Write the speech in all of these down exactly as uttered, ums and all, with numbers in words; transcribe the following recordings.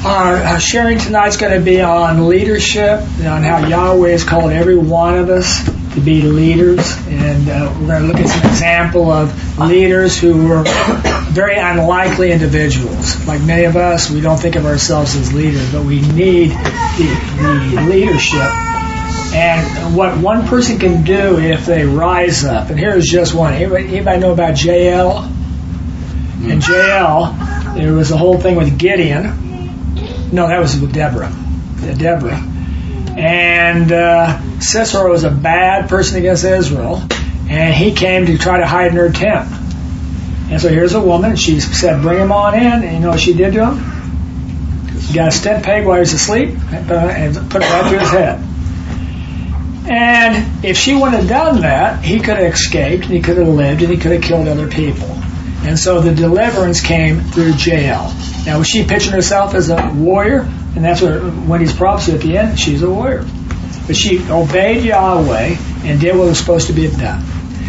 Our, our sharing tonight's going to be on leadership, on how Yahweh has called every one of us to be leaders, and uh, we're going to look at some example of leaders who were very unlikely individuals. Like many of us, we don't think of ourselves as leaders, but we need the, the leadership and what one person can do if they rise up. And here's just one. Anybody, anybody know about J L? In J L, there was a whole thing with Gideon. No, that was with Deborah. Deborah. And uh, Sisera was a bad person against Israel, and he came to try to hide in her tent. And so here's a woman. She said, bring him on in. And you know what she did to him? She got a stint peg while he was asleep and put it right to his head. And if she wouldn't have done that, he could have escaped, and he could have lived, and he could have killed other people. And so the deliverance came through Jael. Now, was she picturing herself as a warrior? And that's what Wendy's prophecy at the end, she's a warrior. But she obeyed Yahweh and did what was supposed to be done.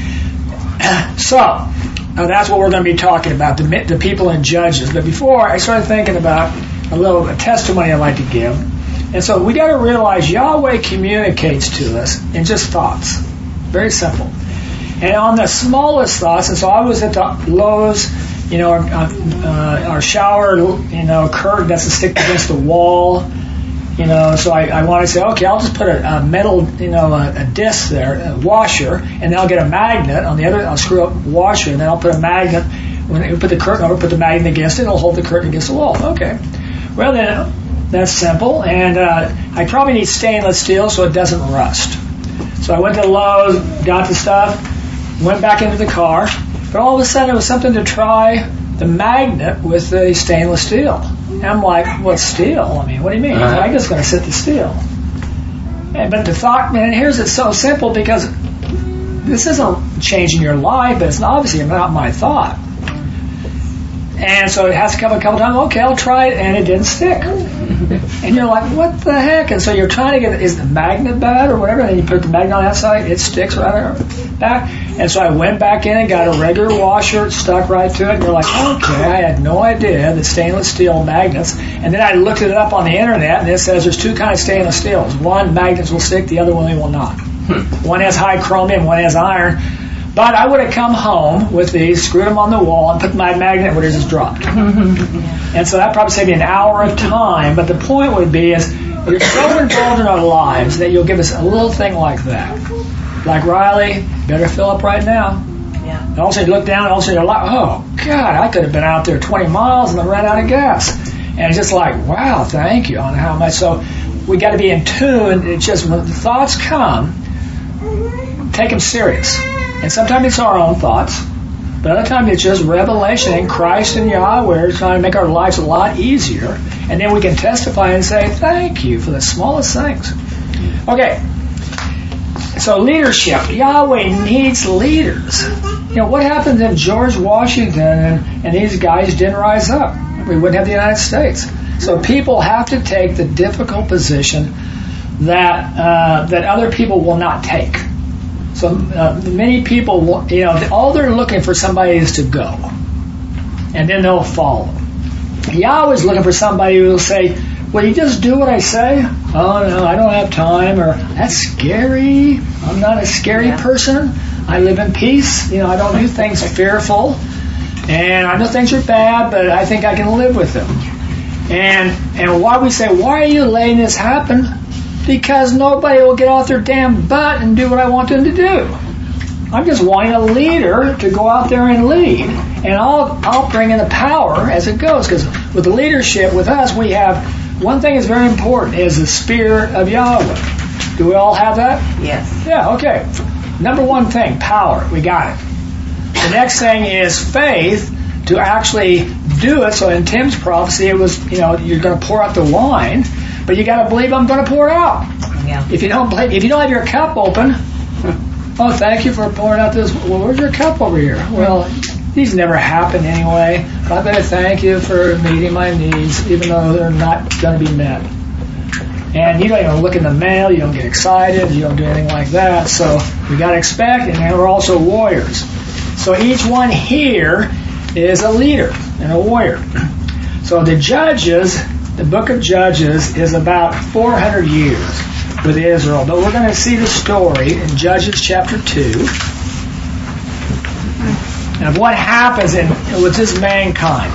So, now that's what we're going to be talking about, the, the people in Judges. But before, I started thinking about a little a testimony I'd like to give. And so we got to realize Yahweh communicates to us in just thoughts. Very simple. And on the smallest thoughts, and so I was at the Lowe's, you know, our, uh, our shower, you know, curtain that's stick against the wall, you know, so I, I want to say, okay, I'll just put a, a metal, you know, a, a disc there, a washer, and then I'll get a magnet on the other, I'll screw up the washer, and then I'll put a magnet, when I put the curtain over, put the magnet against it, it'll hold the curtain against the wall. Okay. Well, then, that's simple, and uh, I probably need stainless steel so it doesn't rust. So I went to Lowe's, got the stuff, went back into the car, but all of a sudden it was something to try the magnet with the stainless steel. And I'm like, what steel? I mean, what do you mean? Uh-huh. I'm just going to sit the steel. And, but the thought, man, here's it's so simple because this isn't changing your life, but it's obviously not my thought. And so it has to come a couple times. Okay, I'll try it, and it didn't stick. And you're like, what the heck? And so you're trying to get, is the magnet bad or whatever? And then you put the magnet on that side, it sticks right back. And so I went back in and got a regular washer, stuck right to it. And you're like, okay, I had no idea that stainless steel magnets. And then I looked it up on the internet, and it says there's two kinds of stainless steels. One, magnets will stick, the other one will not. One has high chromium, one has iron. But I would have come home with these, screwed them on the wall, and put my magnet where it just dropped. And so that probably saved me an hour of time. But the point would be is you're so involved in our lives that you'll give us a little thing like that. Like, Riley, better fill up right now. Yeah. And also you look down, and also you're like, oh, God, I could have been out there twenty miles and then ran out of gas. And it's just like, wow, thank you on how much. So we got to be in tune. It's just when the thoughts come, take them serious. And sometimes it's our own thoughts, but other times it's just revelation in Christ and Yahweh trying to make our lives a lot easier. And then we can testify and say, thank you for the smallest things. Okay, so leadership. Yahweh needs leaders. You know, what happens if George Washington and, and these guys didn't rise up? We wouldn't have the United States. So people have to take the difficult position that uh, that other people will not take. So uh, many people, you know, all they're looking for somebody is to go, and then they'll follow. Yahweh's looking for somebody who will say, will you just do what I say? Oh, no, I don't have time, or that's scary. I'm not a scary yeah. person. I live in peace. You know, I don't do things fearful, and I know things are bad, but I think I can live with them. And and why we say, why are you letting this happen? Because nobody will get off their damn butt and do what I want them to do. I'm just wanting a leader to go out there and lead, and I'll I'll bring in the power as it goes. Because with the leadership, with us, we have one thing is very important is the Spirit of Yahweh. Do we all have that? Yes. Yeah. Okay. Number one thing, power. We got it. The next thing is faith to actually do it. So in Tim's prophecy, it was, you know, you're going to pour out the wine. But you got to believe I'm going to pour it out. Yeah. If you don't believe, if you don't have your cup open, oh, thank you for pouring out this. Well, where's your cup over here? Well, these never happen anyway. But I'm going to thank you for meeting my needs, even though they're not going to be met. And you don't even look in the mail. You don't get excited. You don't do anything like that. So we got to expect, and we're also warriors. So each one here is a leader and a warrior. So the judges the book of Judges is about four hundred years with Israel. But we're going to see the story in Judges chapter two of what happens in, with this mankind.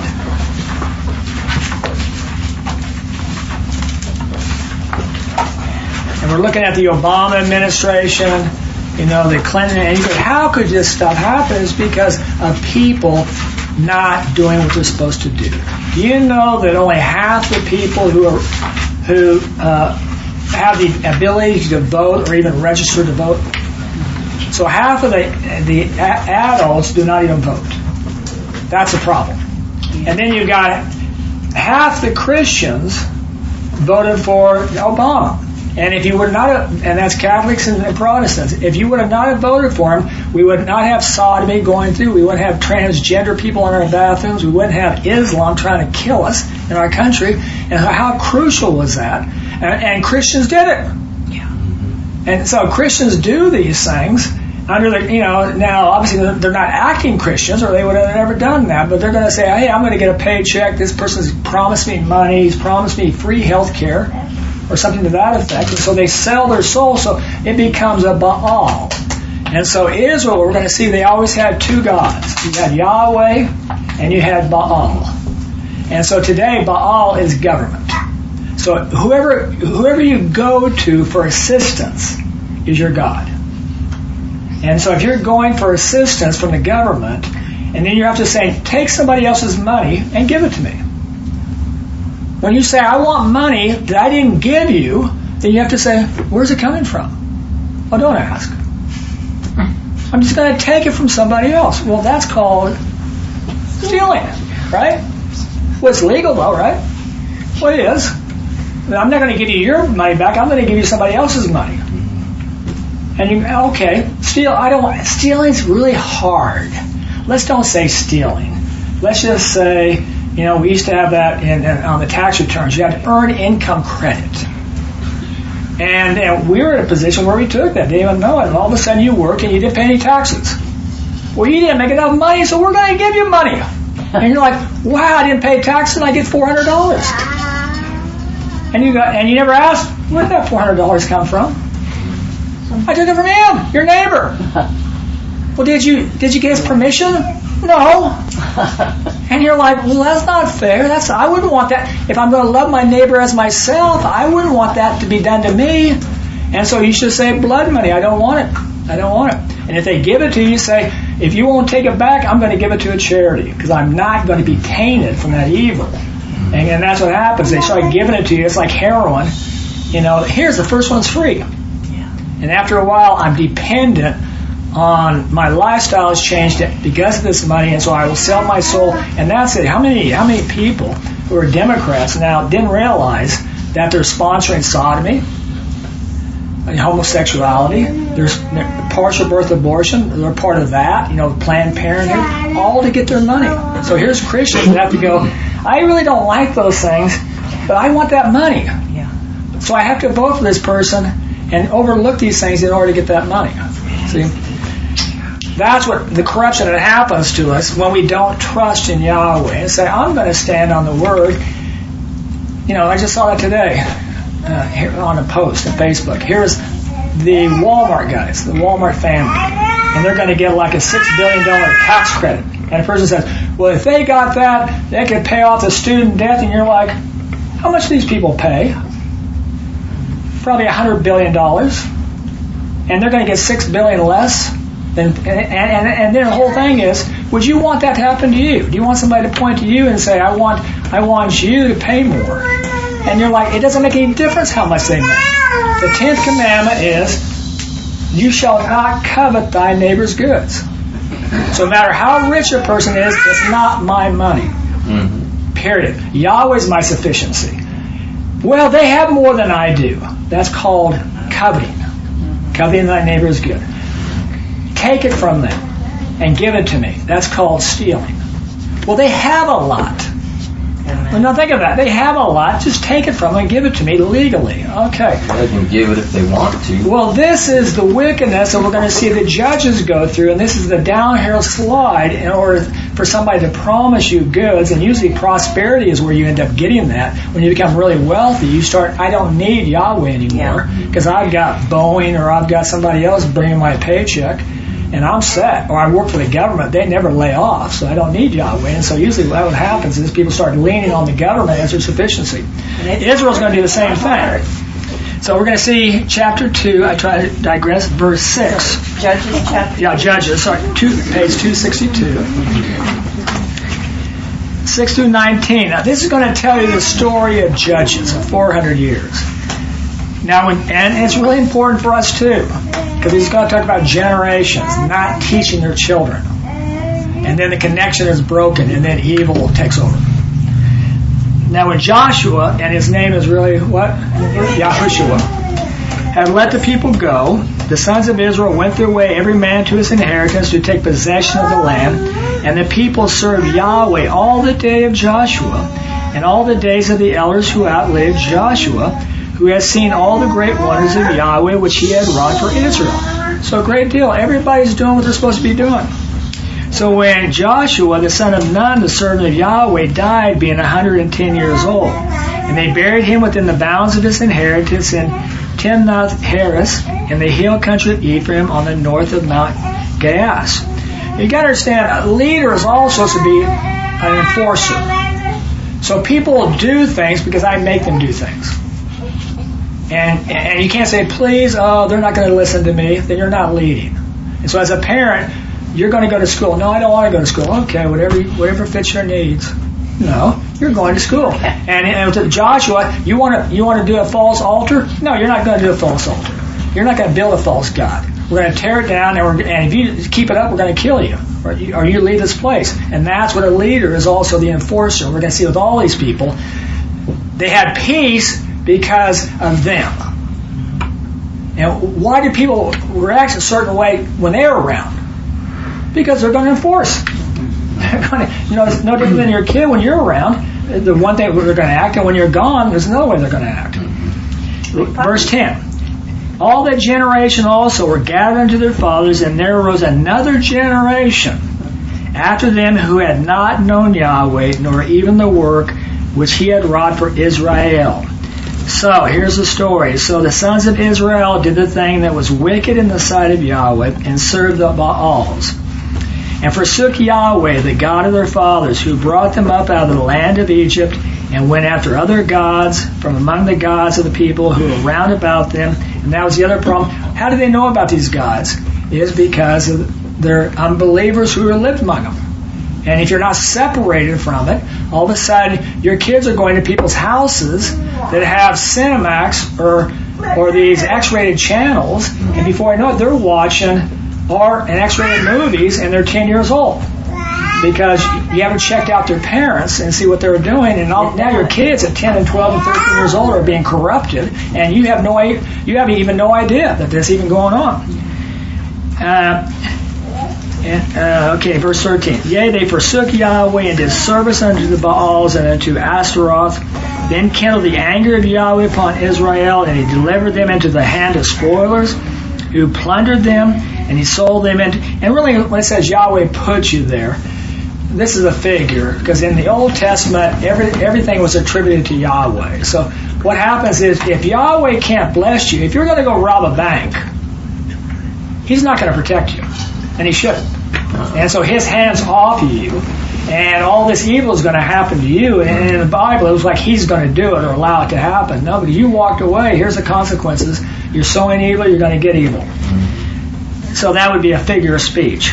And we're looking at the Obama administration, you know, the Clinton, and you go, how could this stuff happen? It's because of people not doing what they're supposed to do. Do you know that only half the people who are who uh, have the ability to vote or even register to vote? So half of the the a- adults do not even vote. That's a problem. And then you've got half the Christians voted for Obama. And if you would not have, and that's Catholics and Protestants, if you would have not have voted for him, we would not have sodomy going through. We wouldn't have transgender people in our bathrooms. We wouldn't have Islam trying to kill us in our country. And how crucial was that? And, and Christians did it. Yeah. And so Christians do these things under the, you know, now obviously they're not acting Christians or they would have never done that, but they're going to say, hey, I'm going to get a paycheck. This person's promised me money. He's promised me free health care, or something to that effect. And so they sell their soul, so it becomes a Baal. And so Israel, we're going to see they always had two gods. You had Yahweh and you had Baal. And so today Baal is government. So whoever whoever you go to for assistance is your God. And so if you're going for assistance from the government, and then you have to say, take somebody else's money and give it to me. When you say, I want money that I didn't give you, then you have to say, where's it coming from? Well, don't ask. I'm just going to take it from somebody else. Well, that's called stealing, right? Well, it's legal though, right? Well, it is. I'm not going to give you your money back. I'm going to give you somebody else's money. And you, okay, steal. I don't want. Stealing's really hard. Let's don't say stealing. Let's just say, you know, we used to have that in, in, on the tax returns. You had to earn income credit. And, and we were in a position where we took that. They didn't even know it. And all of a sudden you work and you didn't pay any taxes. Well, you didn't make enough money, so we're going to give you money. And you're like, wow, I didn't pay taxes and I get four hundred dollars. And you got, and you never asked, where did that four hundred dollars come from? I took it from him, your neighbor. Well, did you did you get his permission? No. And you're like, well, that's not fair. That's I wouldn't want that. If I'm going to love my neighbor as myself, I wouldn't want that to be done to me. And so you should say blood money. I don't want it. I don't want it. And if they give it to you, say, if you won't take it back, I'm going to give it to a charity because I'm not going to be tainted from that evil. And, and that's what happens. They start giving it to you. It's like heroin. You know, here's the first one's free. And after a while, I'm dependent on my lifestyle has changed because of this money, and so I will sell my soul, and that's it. How many how many people who are Democrats now didn't realize that they're sponsoring sodomy, and homosexuality, there's partial birth abortion, they're part of that, you know, Planned Parenthood, all to get their money. So here's Christians that have to go, I really don't like those things, but I want that money. Yeah. So I have to vote for this person and overlook these things in order to get that money. See? That's what the corruption that happens to us when we don't trust in Yahweh and say, I'm going to stand on the Word. You know, I just saw that today uh, here on a post on Facebook. Here's the Walmart guys, the Walmart family, and they're going to get like a six billion dollars tax credit. And a person says, well, if they got that, they could pay off the student debt. And you're like, how much do these people pay? Probably one hundred billion dollars. And they're going to get six billion dollars less. And, and, and, and then the whole thing is, would you want that to happen to you? Do you want somebody to point to you and say, I want I want you to pay more? And you're like, it doesn't make any difference how much they make. The tenth commandment is, you shall not covet thy neighbor's goods. So no matter how rich a person is, it's not my money. Mm-hmm. Period. Yahweh's my sufficiency. Well, they have more than I do. That's called coveting. Coveting thy neighbor's good. Take it from them and give it to me. That's called stealing. Well, they have a lot. Well, now think of that. They have a lot. Just take it from them and give it to me legally. Okay. They can give it if they want to. Well, this is the wickedness that we're going to see the judges go through, and this is the downhill slide in order for somebody to promise you goods, and usually prosperity is where you end up getting that. When you become really wealthy, you start, I don't need Yahweh anymore because yeah. I've got Boeing or I've got somebody else bringing my paycheck. And I'm set, or I work for the government. They never lay off, so I don't need Yahweh. And so usually what happens is people start leaning on the government as their sufficiency. Israel's going to do the same thing. So we're going to see chapter two. I try to digress. Verse six. Judges chapter. Yeah, Judges. Sorry, two, page two sixty-two. Six through nineteen. Now this is going to tell you the story of Judges of four hundred years. Now, when, and it's really important for us too, because he's going to talk about generations not teaching their children, and then the connection is broken, and then evil takes over. Now, when Joshua, and his name is really what? Yahushua, had let the people go, the sons of Israel went their way, every man to his inheritance, to take possession of the land, and the people served Yahweh all the day of Joshua, and all the days of the elders who outlived Joshua, who has seen all the great wonders of Yahweh which he had wrought for Israel. So a great deal. Everybody's doing what they're supposed to be doing. So when Joshua, the son of Nun, the servant of Yahweh, died, being one hundred ten years old, and they buried him within the bounds of his inheritance in Timnath Heres, in the hill country of Ephraim, on the north of Mount Gaas. You got to understand, a leader is also supposed to be an enforcer. So people do things because I make them do things. And and you can't say, please, oh, they're not going to listen to me. Then you're not leading. And so as a parent, you're going to go to school. No, I don't want to go to school. Okay, whatever whatever fits your needs. No, you're going to school. And, and to Joshua, you want to you want to do a false altar? No, you're not going to do a false altar. You're not going to build a false god. We're going to tear it down, and, we're, and if you keep it up, we're going to kill you. Or, you. or you leave this place. And that's what a leader is, also the enforcer. We're going to see with all these people. They had peace because of them. And why do people react a certain way when they're around? Because they're going to enforce. They're going to, you know, it's no different than your kid when you're around. The one thing they're going to act, and when you're gone, there's another way they're going to act. Verse ten. All that generation also were gathered unto their fathers, and there arose another generation after them who had not known Yahweh, nor even the work which he had wrought for Israel. So, here's the story. So the sons of Israel did the thing that was wicked in the sight of Yahweh, and served the Baals, and forsook Yahweh, the God of their fathers, who brought them up out of the land of Egypt, and went after other gods from among the gods of the people who were round about them. And that was the other problem. How did they know about these gods? It is because of their unbelievers who lived among them. And if you're not separated from it, all of a sudden your kids are going to people's houses that have Cinemax or or these X-rated channels, and before I know it, they're watching R and X-rated movies, and they're ten years old because you haven't checked out their parents and see what they were doing. And all, now your kids at ten and twelve and thirteen years old are being corrupted, and you have no you have even no idea that this is even going on. Uh, And, uh, okay, verse thirteen. Yea, they forsook Yahweh and did service unto the Baals and unto Ashtaroth. Then kindled the anger of Yahweh upon Israel, and he delivered them into the hand of spoilers, who plundered them, and he sold them into... And really, when it says Yahweh put you there, this is a figure, because in the Old Testament, every, everything was attributed to Yahweh. So what happens is, if Yahweh can't bless you, if you're going to go rob a bank, he's not going to protect you. And he shouldn't. And so his hand's off of you, and all this evil is going to happen to you. And in the Bible, it was like he's going to do it or allow it to happen. No, because you walked away. Here's the consequences. You're sowing evil, you're going to get evil. So that would be a figure of speech.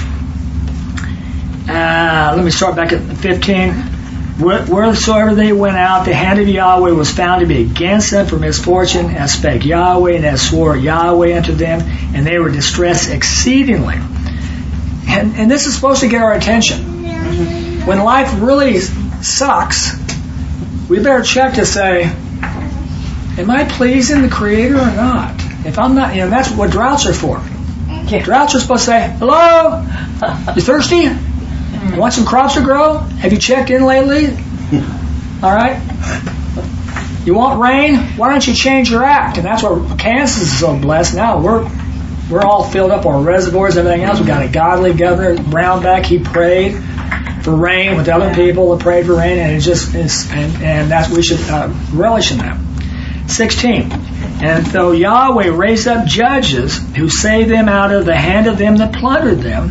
Uh, let me start back at fifteen. Wheresoever they went out, the hand of Yahweh was found to be against them for misfortune, as spake Yahweh, and as swore Yahweh unto them, and they were distressed exceedingly. And, and this is supposed to get our attention. Mm-hmm. When life really sucks, we better check to say, am I pleasing the Creator or not? If I'm not, you know, that's what droughts are for. Yeah. Droughts are supposed to say, hello, you thirsty? You want some crops to grow? Have you checked in lately? All right? You want rain? Why don't you change your act? And that's why Kansas is so blessed now. We're we're all filled up our reservoirs and everything else. We've got a godly governor, Brownback. He prayed for rain with other people that prayed for rain, and it just is, and, and that's we should uh, relish in that. sixteen. And though Yahweh raised up judges who saved them out of the hand of them that plundered them,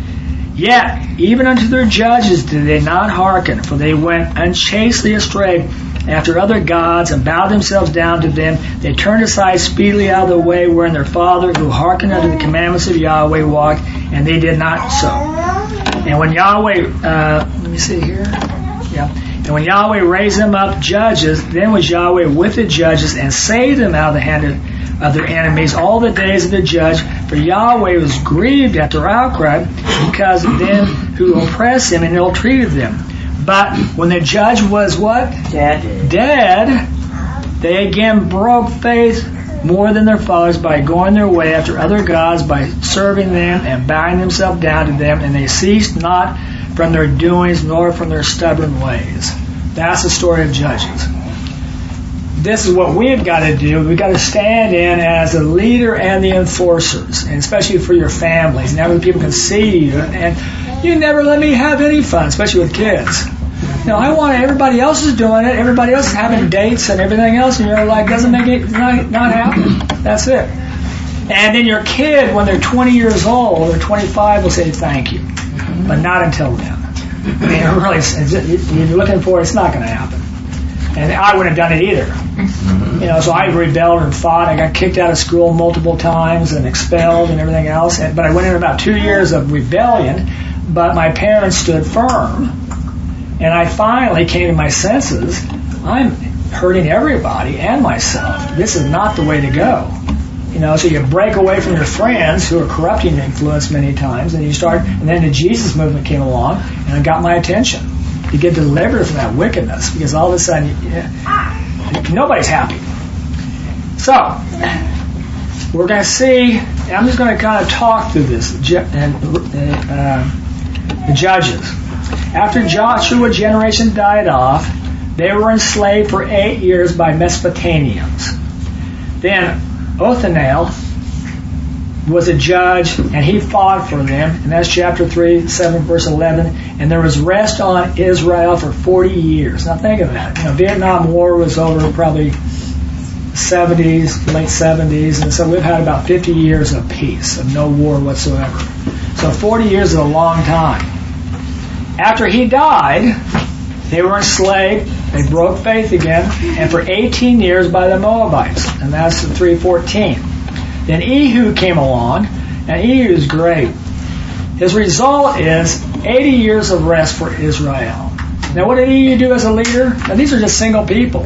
yet even unto their judges did they not hearken, for they went unchastely astray after other gods and bowed themselves down to them. They turned aside speedily out of the way wherein their father, who hearkened unto the commandments of Yahweh, walked, and they did not so. And when Yahweh, uh, let me see here, yeah. And when Yahweh raised them up judges, then was Yahweh with the judges and saved them out of the hand of, of their enemies all the days of the judge. For Yahweh was grieved at their outcry because of them who oppressed him and ill-treated them. But when the judge was what? Dead. Dead, they again broke faith more than their fathers by going their way after other gods, by serving them and bowing themselves down to them, and they ceased not from their doings nor from their stubborn ways. That's the story of Judges. This is what we've got to do. We've got to stand in as a leader and the enforcers, and especially for your families. Now that people can see you, and you never let me have any fun, especially with kids. You know, I want everybody else is doing it. Everybody else is having dates and everything else, and you're like, doesn't make it not, not happen. That's it. And then your kid, when they're twenty years old or twenty-five, will say thank you, but not until then. I mean, it really, you're looking for it, it's not going to happen. And I wouldn't have done it either. You know, so I rebelled and fought. I got kicked out of school multiple times and expelled and everything else. And, but I went in about two years of rebellion, but my parents stood firm. And I finally came to my senses. I'm hurting everybody and myself. This is not the way to go. You know, so you break away from your friends who are corrupting your influence many times, and you start, and then the Jesus movement came along, and it got my attention. You get delivered from that wickedness, because all of a sudden, you, nobody's happy. So, we're going to see, and I'm just going to kind of talk through this, and uh, the Judges. After Joshua's generation died off, they were enslaved for eight years by Mesopotamians. Then Othniel was a judge, and he fought for them, and that's chapter three, seven, verse eleven. And there was rest on Israel for forty years. Now think of that. You know, Vietnam War was over probably seventies, late seventies, and so we've had about fifty years of peace, of no war whatsoever. So forty years is a long time. After he died, they were enslaved. They broke faith again, and for eighteen years by the Moabites, and that's three fourteen. Then Ehud came along, and Ehud is great. His result is eighty years of rest for Israel. Now, what did Ehud do as a leader? Now, these are just single people.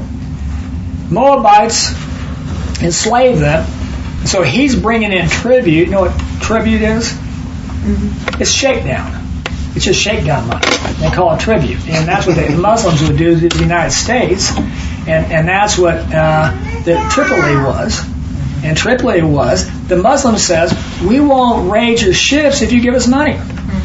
Moabites enslaved them, so he's bringing in tribute. You know what tribute is? Mm-hmm. It's shakedown. It's just shakedown money. They call it tribute. And that's what the Muslims would do to the United States. And, and that's what uh, the Tripoli was. And Tripoli was, the Muslim says, we won't raid your ships if you give us money.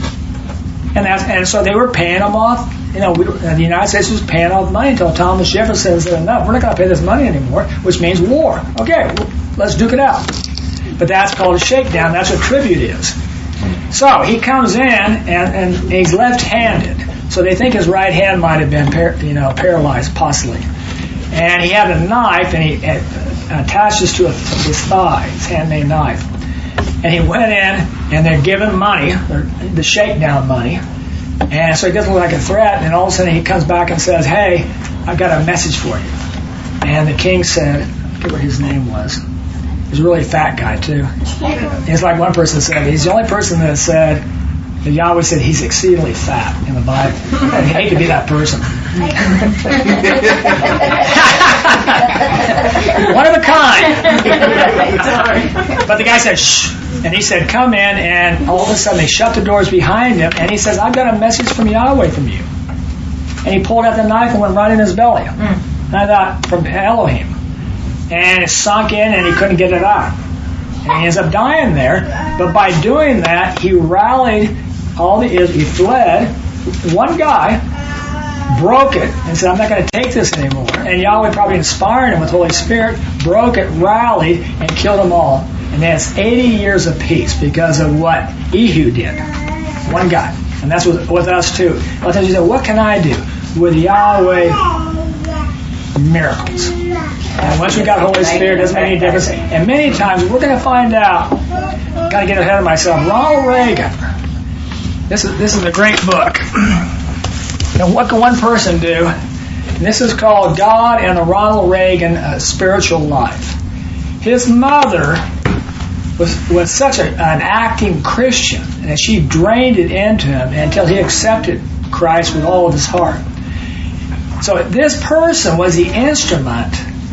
And that's, and so they were paying them off. You know, we, the United States was paying off money until Thomas Jefferson said, enough, we're not going to pay this money anymore, which means war. Okay, well, let's duke it out. But that's called a shakedown. That's what tribute is. So he comes in, and, and he's left-handed. So they think his right hand might have been par- you know, paralyzed, possibly. And he had a knife, and he uh, attaches to a, his thigh, his handmade knife. And he went in, and they're giving money, the shakedown money. And so it doesn't look like a threat, and all of a sudden he comes back and says, hey, I've got a message for you. And the king said, I forget what his name was. He's a really fat guy, too. It's like one person said, he's the only person that said, that Yahweh said he's exceedingly fat in the Bible. I hate to be that person. One of a kind. But the guy said, shh. And he said, come in. And all of a sudden they shut the doors behind him. And he says, I've got a message from Yahweh from you. And he pulled out the knife and went right in his belly. And I thought, from Elohim. And it sunk in and he couldn't get it out. And he ends up dying there. But by doing that, he rallied all the Israel. He fled. One guy broke it and said, I'm not going to take this anymore. And Yahweh probably inspired him with Holy Spirit, broke it, rallied, and killed them all. And that's eighty years of peace because of what Ehud did. One guy. And that's with, with us too. A lot of times you say, what can I do? With Yahweh, miracles. And once we got Holy Spirit, it doesn't make any difference. And many times we're going to find out, got to get ahead of myself, Ronald Reagan. This is, this is a great book. Now, what can one person do? And this is called God and the Ronald Reagan uh, Spiritual Life. His mother was, was such a, an acting Christian, and she drained it into him until he accepted Christ with all of his heart. So this person was the instrument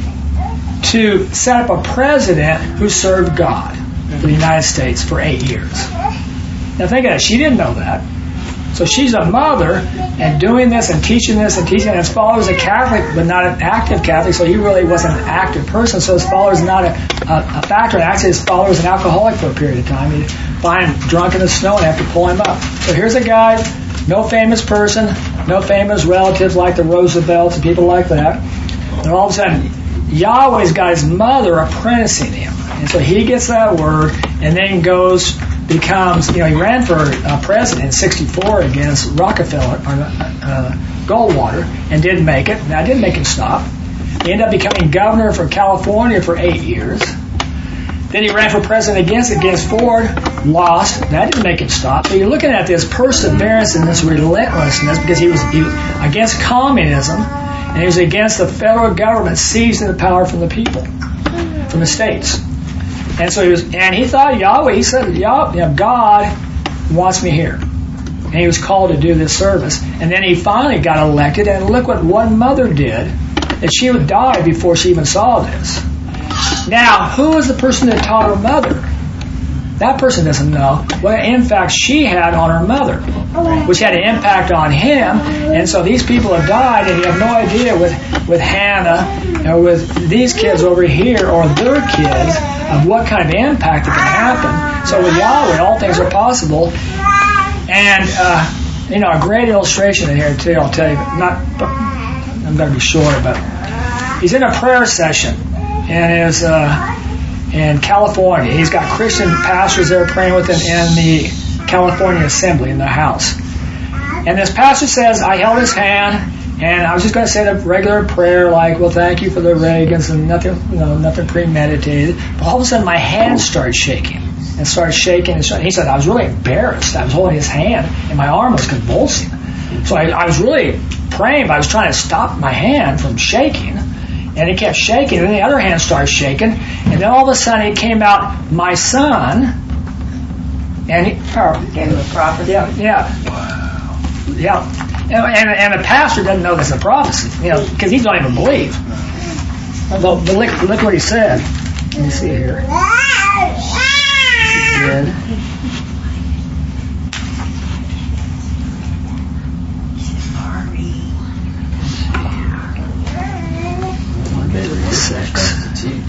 to set up a president who served God for the United States for eight years. Now think of that. She didn't know that. So she's a mother and doing this and teaching this and teaching. And his father was a Catholic, but not an active Catholic, so he really wasn't an active person. So his father was not a, a, a factor. And actually, his father was an alcoholic for a period of time. He'd find him drunk in the snow and have to pull him up. So here's a guy, no famous person, no famous relatives like the Roosevelts and people like that. And all of a sudden, Yahweh's got his mother apprenticing him. And so he gets that word and then goes, becomes, you know, he ran for uh, president in sixty-four against Rockefeller, or uh, Goldwater, and didn't make it. Now, it didn't make him stop. He ended up becoming governor for California for eight years. Then he ran for president against against Ford, lost. That didn't make him stop. So you're looking at this perseverance and this relentlessness because he was, he was against communism, and he was against the federal government seizing the power from the people, from the states. And so he was, and he thought Yahweh, he said, Yah, you know, God wants me here. And he was called to do this service. And then he finally got elected, and look what one mother did, that she would die before she even saw this. Now, who was the person that taught her mother? That person doesn't know. Well, in fact, she had on her mother, which had an impact on him. And so these people have died, and you have no idea with, with Hannah or with these kids over here or their kids of what kind of impact that can happen. So with Yahweh, all things are possible. And, uh, you know, a great illustration in here, too, I'll tell you. Not, I'm going to be short, but he's in a prayer session, and is uh, in California. He's got Christian pastors there praying with him in the California Assembly, in the House. And this pastor says, I held his hand, and I was just going to say the regular prayer, like, well, thank you for the Reagans, and nothing, you know, nothing premeditated. But all of a sudden, my hand started shaking, and started shaking. And started, he said, I was really embarrassed. I was holding his hand, and my arm was convulsing. So I, I was really praying, but I was trying to stop my hand from shaking. And it kept shaking, and then the other hand started shaking. And then all of a sudden, it came out, my son. And he, or, Gave him a prophecy. Yeah, yeah. Wow. Yeah. And, and, and the pastor doesn't know this is a prophecy, you know, because he don't even believe. But, but look, look what he said. Let me see here. He did. Six.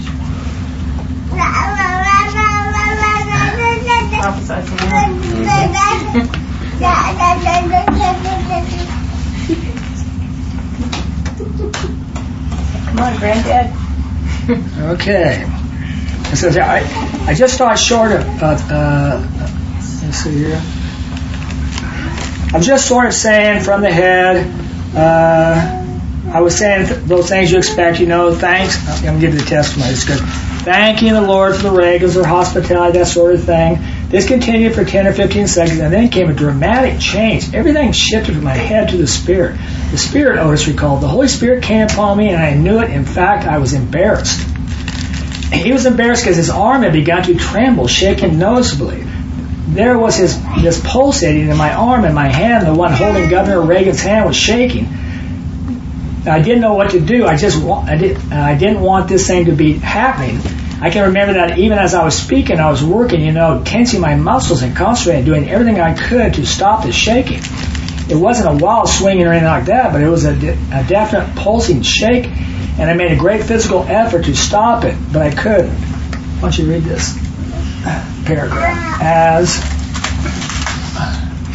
Come on, Granddad. Okay. It says, I, I just started short of, uh, uh, let's see here. I'm just sort of saying from the head, uh, I was saying th- those things you expect, you know, thanks. I'm going to give you the testimony. It's good. Thanking the Lord for the Reagans, their hospitality, that sort of thing. This continued for ten or fifteen seconds, and then came a dramatic change. Everything shifted from my head to the Spirit. The Spirit, Otis recalled, the Holy Spirit came upon me, and I knew it. In fact, I was embarrassed. He was embarrassed because his arm had begun to tremble, shaking noticeably. There was his this pulsating in my arm and my hand. The one holding Governor Reagan's hand was shaking. I didn't know what to do. I just I did I didn't want this thing to be happening. I can remember that even as I was speaking, I was working, you know, tensing my muscles and concentrating, doing everything I could to stop the shaking. It wasn't a wild swinging or anything like that, but it was a, de- a definite pulsing shake, and I made a great physical effort to stop it, but I couldn't. Why don't you read this paragraph? As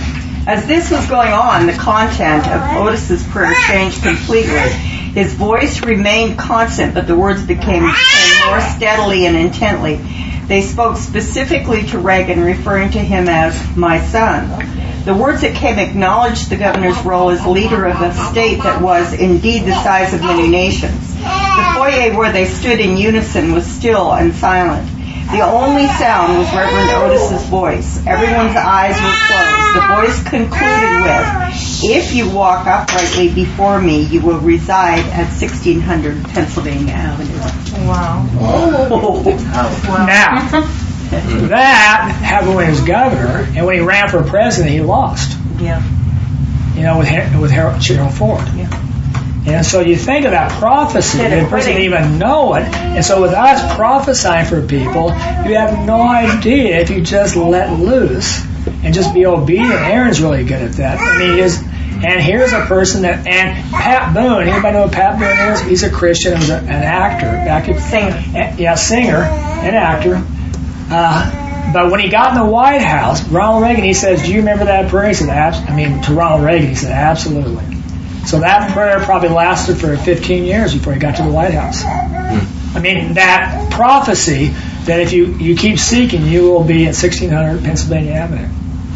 As this was going on, the content of Otis's prayer changed completely. His voice remained constant, but the words became became more steadily and intently. They spoke specifically to Reagan, referring to him as my son. The words that came acknowledged the governor's role as leader of a state that was indeed the size of many nations. The foyer where they stood in unison was still and silent. The only sound was Reverend Otis's voice. Everyone's eyes were closed. The voice concluded with, "If you walk uprightly before me, you will reside at sixteen hundred Pennsylvania Avenue." Wow. Oh. Wow. Now, that happened when he was governor, and when he ran for president, he lost. Yeah. You know, with Her- with Harold, Gerald Ford. Yeah. And so you think of that prophecy, Instead and of the person quitting. didn't even know it. And so with us prophesying for people, you have no idea if you just let loose and just be obedient. Aaron's really good at that. I mean, he's, and here's a person that, and Pat Boone, anybody know who Pat Boone is? He's a Christian, he was a, an actor. actor Singer. Yeah, singer and actor. Uh, but when he got in the White House, Ronald Reagan, he says, "Do you remember that prayer?" He said, Abs-, I mean, to Ronald Reagan, he said, "Absolutely." So that prayer probably lasted for fifteen years before he got to the White House. I mean, that prophecy that if you, you keep seeking, you will be at sixteen hundred Pennsylvania Avenue.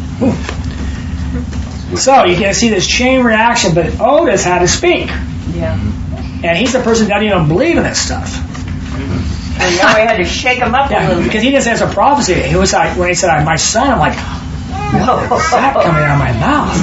Ooh. So you can see this chain reaction, but Otis had to speak. Yeah. And he's the person that doesn't even believe in this stuff. And now we had to shake him up a Yeah, little bit. because he didn't say it's a prophecy. It was like, when he said, "My son," I'm like, what's that coming out of my mouth?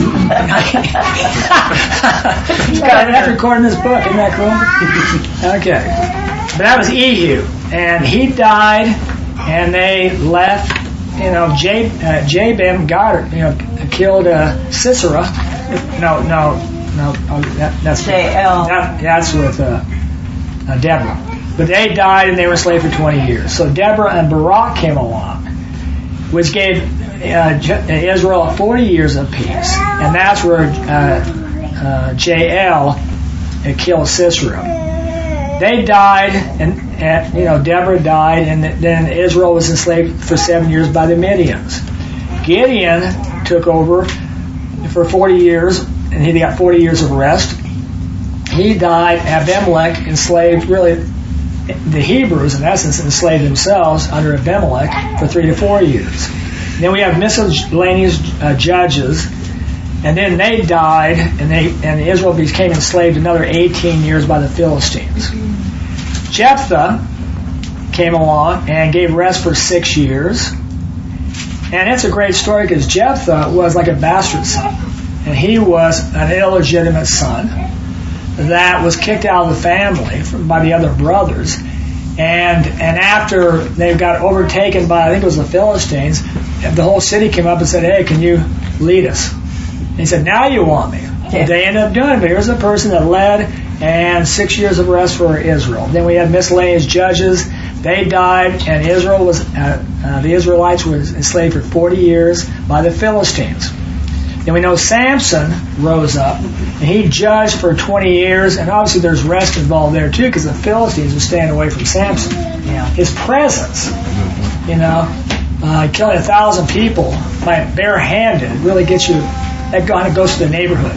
God, that's recording this book. Isn't that cool? Okay. But that was Ehud. And he died, and they left, you know, J, uh, Jabin got her, you know, killed uh, Sisera. No, no, no. Oh, that, that's J L. That, that's with uh, uh, Deborah. But they died, and they were enslaved for twenty years. So Deborah and Barak came along, which gave uh, J- Israel forty years of peace. And that's where uh, uh, J L killed Sisera. They died, and, and you know Deborah died, and then Israel was enslaved for seven years by the Midians. Gideon took over for forty years, and he got forty years of rest. He died. Abimelech enslaved, really, the Hebrews, in essence, enslaved themselves under Abimelech for three to four years. Then we have miscellaneous uh, judges, and then they died, and they and Israel became enslaved another eighteen years by the Philistines. Jephthah came along and gave rest for six years, and it's a great story because Jephthah was like a bastard son, and he was an illegitimate son that was kicked out of the family from, by the other brothers. And and after they got overtaken by, I think it was the Philistines, the whole city came up and said, "Hey, can you lead us?" And he said, "Now you want me." Yeah. They ended up doing it, but here's a person that led, and six years of rest for Israel. Then we had miscellaneous judges. They died, and Israel was uh, uh, the Israelites were enslaved for forty years by the Philistines. Then we know Samson rose up, and he judged for twenty years, and obviously there's rest involved there too, because the Philistines were staying away from Samson. Yeah. His presence, you know, uh, killing a thousand people by barehanded really gets you, that kind of goes to the neighborhood.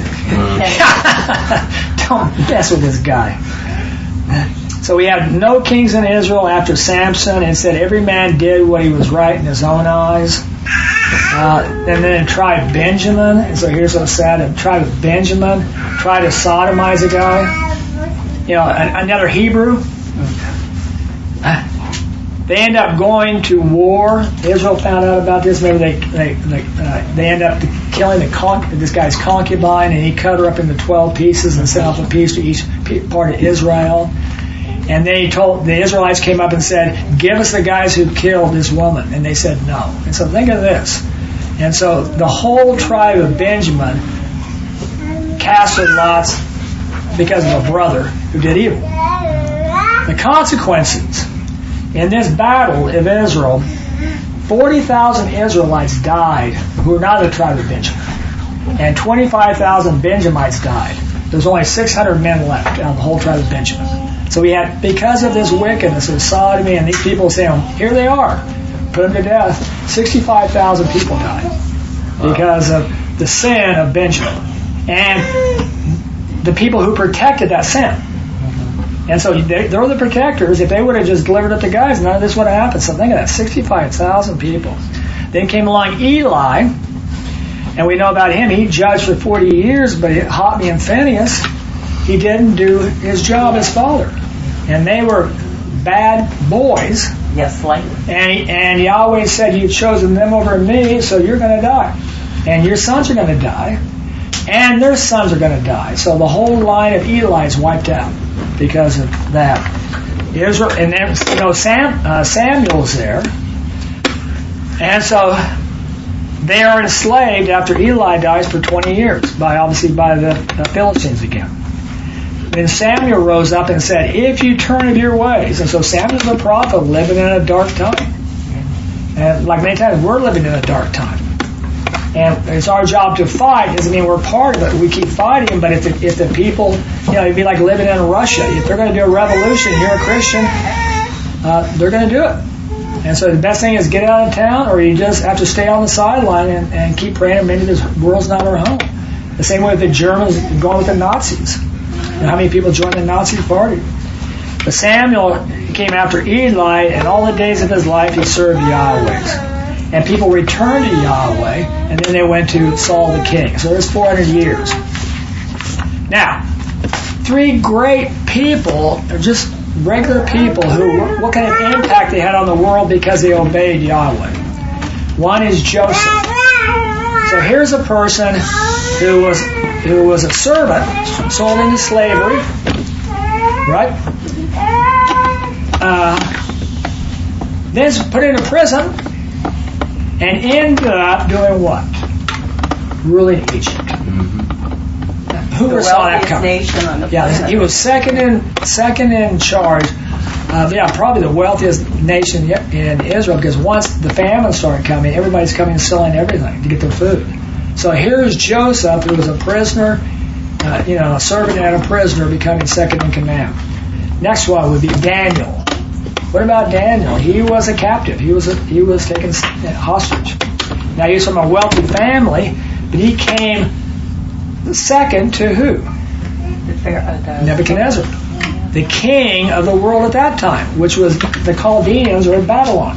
Don't mess with this guy. So we have no kings in Israel after Samson, and said every man did what he was right in his own eyes. Uh, and then the tribe Benjamin, and so here's what's sad, the tribe of Benjamin tried to sodomize a guy, you know, an, another Hebrew. They end up going to war. Israel found out about this. Maybe they they they, uh, they end up killing the con- this guy's concubine, and he cut her up into twelve pieces and sent off a piece to each part of Israel. And they told, the Israelites came up and said, "Give us the guys who killed this woman." And they said no. And so think of this. And so the whole tribe of Benjamin casted lots because of a brother who did evil. The consequences in this battle of Israel, forty thousand Israelites died who were not of the tribe of Benjamin. And twenty-five thousand Benjamites died. There's only six hundred men left out of the whole tribe of Benjamin. So we had, because of this wickedness of sodomy and these people saying, "Here they are, put them to death," sixty-five thousand people died because of the sin of Benjamin and the people who protected that sin. And so they, they're the protectors. If they would have just delivered it to guys, none of this would have happened. So think of that, sixty-five thousand people. Then came along Eli, and we know about him. He judged for forty years, but Hophni and Phinehas, he didn't do his job as father. And they were bad boys. Yes, slightly. And, he, and Yahweh said, you've chosen them over me, so you're going to die. And your sons are going to die. And their sons are going to die. So the whole line of Eli is wiped out because of that. Israel, and then, you know, Sam, uh, Samuel's there. And so they are enslaved after Eli dies for twenty years, by obviously by the, the Philistines again. Then Samuel rose up and said, if you turn of your ways. And so Samuel's a prophet living in a dark time. And like many times, we're living in a dark time. And it's our job to fight. Doesn't mean we're part of it. We keep fighting, but if the, if the people, you know, it'd be like living in Russia. If they're going to do a revolution, you're a Christian, uh, they're going to do it. And so the best thing is get out of town, or you just have to stay on the sideline and, and keep praying. Maybe this world's not our home. The same way with the Germans going with the Nazis. You know how many people joined the Nazi party? But Samuel came after Eli, and all the days of his life he served Yahweh. And people returned to Yahweh, and then they went to Saul the king. So there's four hundred years. Now, three great people, are just regular people who, what kind of impact they had on the world because they obeyed Yahweh. One is Joseph. So here's a person who was who was a servant, sold into slavery, right? Uh, then put into prison, and ended up doing what? Ruling Egypt. Mm-hmm. Who the saw that coming? Nation on the yeah, planet. he was second in second in charge. Uh, yeah, probably the wealthiest nation in Israel, because once the famine started coming, everybody's coming and selling everything to get their food. So here's Joseph, who was a prisoner, uh, you know, a servant and a prisoner, becoming second in command. Next one would be Daniel. What about Daniel? He was a captive. He was a, he was taken hostage. Now he was from a wealthy family, but he came second to who? Nebuchadnezzar, the king of the world at that time, which was the Chaldeans or Babylon.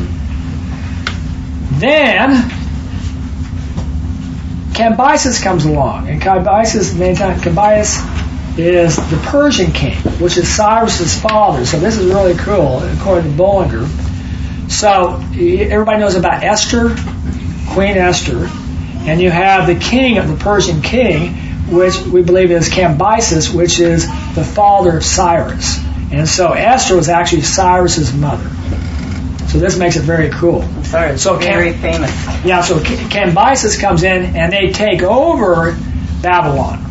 Then Cambyses comes along, and Cambyses, many times, Cambyses is the Persian king, which is Cyrus's father. So this is really cool, according to Bullinger. So everybody knows about Esther, Queen Esther, and you have the king of the Persian king, which we believe is Cambyses, which is the father of Cyrus. And so Esther was actually Cyrus's mother. So this makes it very cool. I'm sorry, it's so very Cam- famous. Yeah, so Cambyses comes in and they take over Babylon.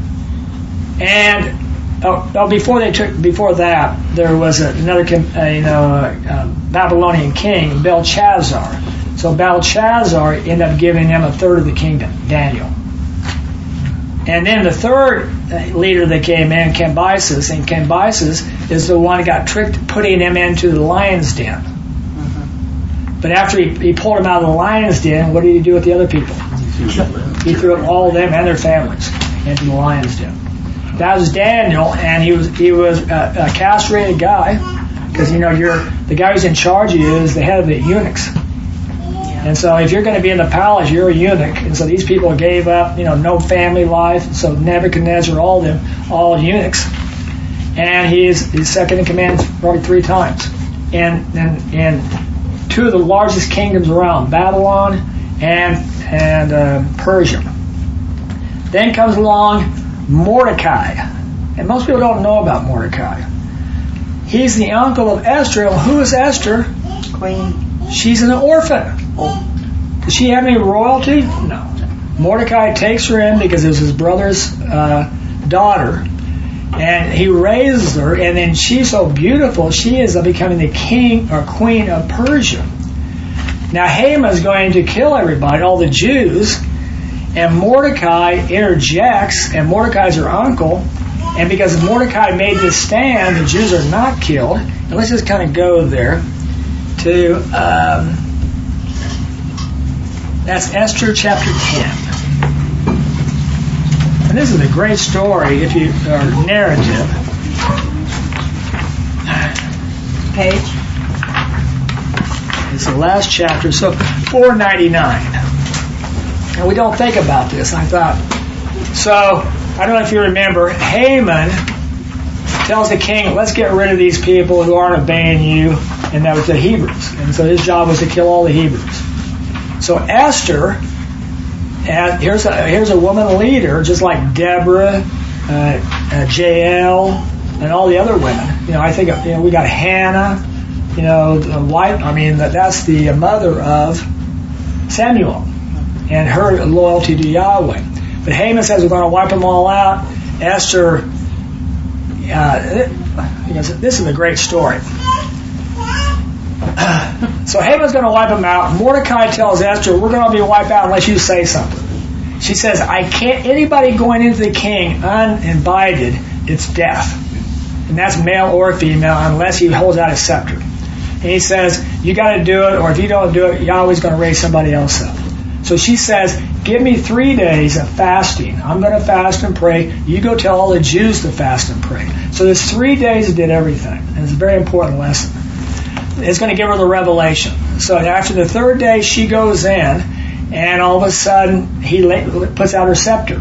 And oh, oh, before they took, before that, there was another, uh, you know, uh, uh, Babylonian king, Belshazzar. So Belshazzar ended up giving him a third of the kingdom, Daniel. And then the third leader that came in, Cambyses, and Cambyses is the one who got tricked, putting him into the lion's den. Mm-hmm. But after he, he pulled him out of the lion's den, what did he do with the other people? He threw all of them and their families into the lion's den. That was Daniel, and he was he was a, a castrated guy, because you know you're the guy who's in charge of you is the head of the eunuchs. And so if you're going to be in the palace, you're a eunuch. And so these people gave up, you know, no family life. So Nebuchadnezzar, all of them, all eunuchs. And he's, he's second in command probably three times. And and and two of the largest kingdoms around, Babylon and and uh, Persia. Then comes along Mordecai. And most people don't know about Mordecai. He's the uncle of Esther. Well, who is Esther? Queen. She's an orphan. Does she have any royalty? No. Mordecai takes her in because it was his brother's uh, daughter, and he raises her, and then she's so beautiful, she ends up becoming the king or queen of Persia. Now Haman is going to kill everybody, all the Jews, and Mordecai interjects, and Mordecai's her uncle, and because Mordecai made this stand, the Jews are not killed. And let's just kind of go there to... Um, That's Esther chapter ten. And this is a great story, if you, or narrative. Page? It's the last chapter, so four ninety-nine. And we don't think about this. I thought, so, I don't know if you remember, Haman tells the king, let's get rid of these people who aren't obeying you, and that was the Hebrews. And so his job was to kill all the Hebrews. So Esther, and here's a, here's a woman leader, just like Deborah, uh, uh, Jael, and all the other women. You know, I think, you know, we got Hannah, you know, the wife, I mean, that, that's the mother of Samuel, and her loyalty to Yahweh. But Haman says we're going to wipe them all out. Esther, uh, this is a great story. So Haman's going to wipe them out. Mordecai tells Esther, we're going to be wiped out unless you say something. She says, I can't, anybody going into the king uninvited, it's death. And that's male or female unless he holds out his scepter. And he says, you got to do it, or if you don't do it, Yahweh's going to raise somebody else up. So she says, give me three days of fasting. I'm going to fast and pray. You go tell all the Jews to fast and pray. So this three days did everything. And it's a very important lesson. It's going to give her the revelation. So after the third day, she goes in, and all of a sudden, he puts out her scepter.